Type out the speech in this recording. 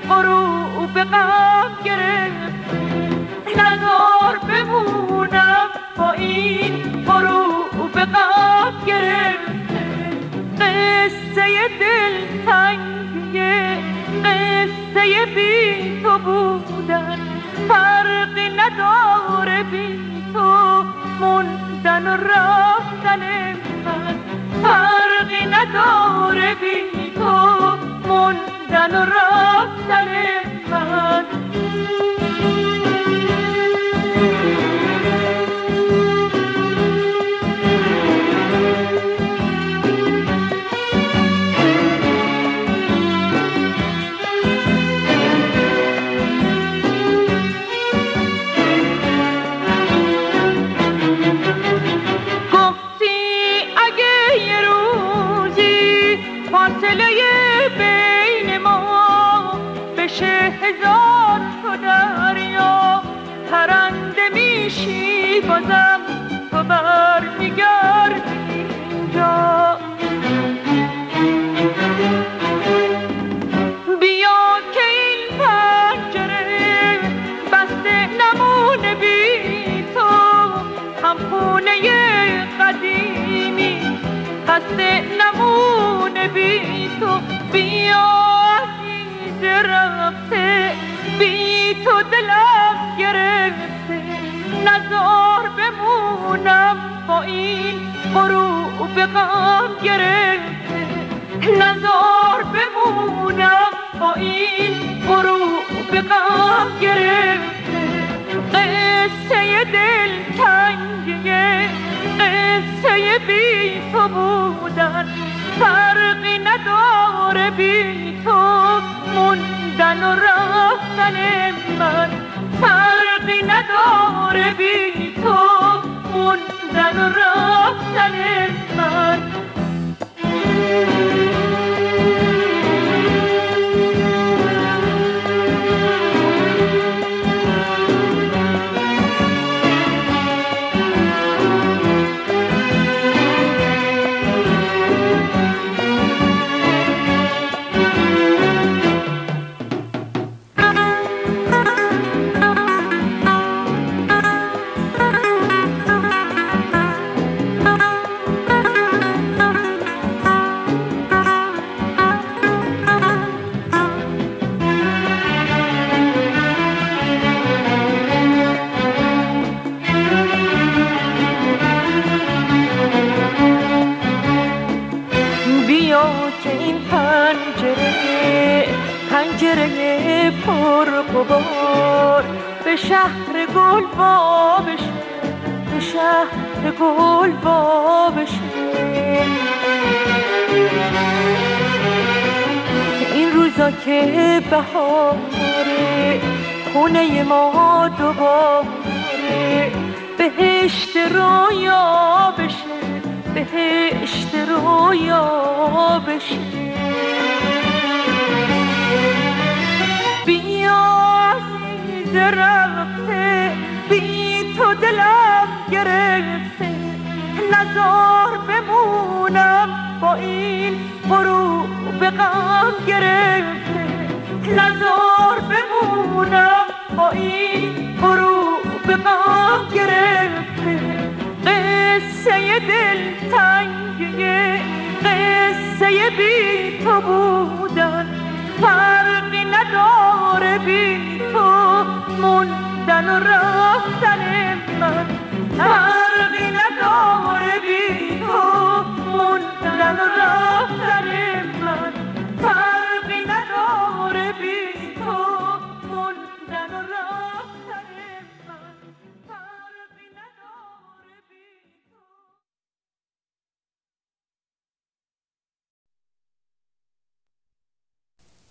غروب غم گرفت، نزار بمونم با این غروب غم گرفت. قصه دلتنگی، قصه بی تو بودن، فرقی نداره بی تو موندن و رفتن من، فرقی نداره بی تو موندن و رفتن من. فاصله بین ما بشه هزار تا دریا، پرنده میشی بازم تو برمیگردی اینجا. بیا که این پنجره بسته نمونه بی تو، هم خونه قدیمی بسته نمونه بی تو. بیا عزیز رفته، بی تو دلم گرفته، نزار بمونم با این غروب غم گرفته، نزار بمونم با این غروب غم گرفته. قصه دلتنگی، قصه بی تو بودن، فرقی نداره بی تو موندن و رفتن من، فرقی نداره بی تو موندن و رفتن من. پنجره پرغبار به شهر گل وا بشه، به شهر گل وا بشه. این روزا که بهاره خونه ما دوباره بهشت رویا بشه، بهشت رویا بشه. بیا عزیز رفته، بی تو دلم گرفته، نزار بمونم با این غروب غم گرفته، نزار بمونم با این غروب غم گرفته. قصه دلتنگی، قصه بی تو بودن، فرقی نداره بی تو موندن و رفتن من، فرقی نداره بی تو موندن و رفتن من.